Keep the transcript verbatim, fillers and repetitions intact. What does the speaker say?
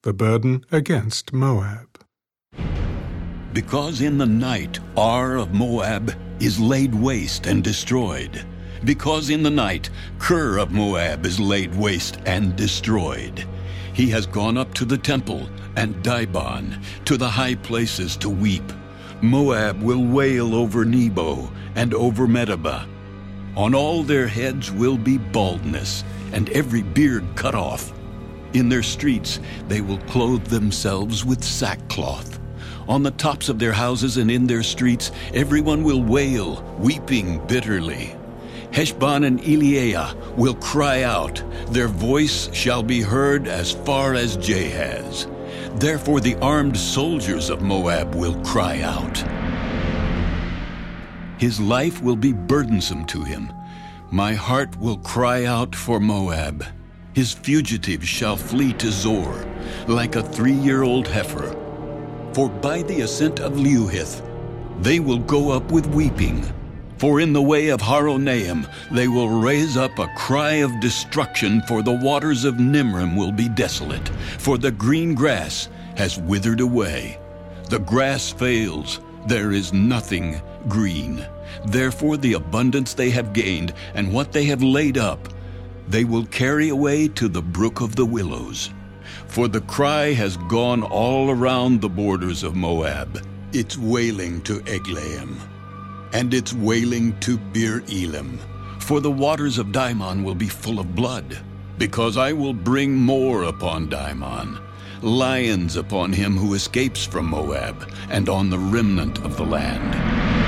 the burden against Moab. Because in the night Ar of Moab is laid waste and destroyed. Because in the night Kir of Moab is laid waste and destroyed. He has gone up to the temple and Dibon, to the high places to weep. Moab will wail over Nebo and over Medeba. On all their heads will be baldness, and every beard cut off. In their streets they will clothe themselves with sackcloth. On the tops of their houses and in their streets everyone will wail, weeping bitterly. Heshbon and Elealeh will cry out. Their voice shall be heard as far as Jahaz. Therefore the armed soldiers of Moab will cry out. His life will be burdensome to him. My heart will cry out for Moab. His fugitives shall flee to Zor, like a three-year-old heifer. For by the ascent of Luhith they will go up with weeping. For in the way of Horonaim they will raise up a cry of destruction, for the waters of Nimrim will be desolate, for the green grass has withered away. The grass fails, there is nothing green. Therefore the abundance they have gained, and what they have laid up, they will carry away to the brook of the willows. For the cry has gone all around the borders of Moab, its wailing to Eglaim, and its wailing to Bir Elim. For the waters of Dimon will be full of blood, because I will bring more upon Dimon, lions upon him who escapes from Moab, and on the remnant of the land.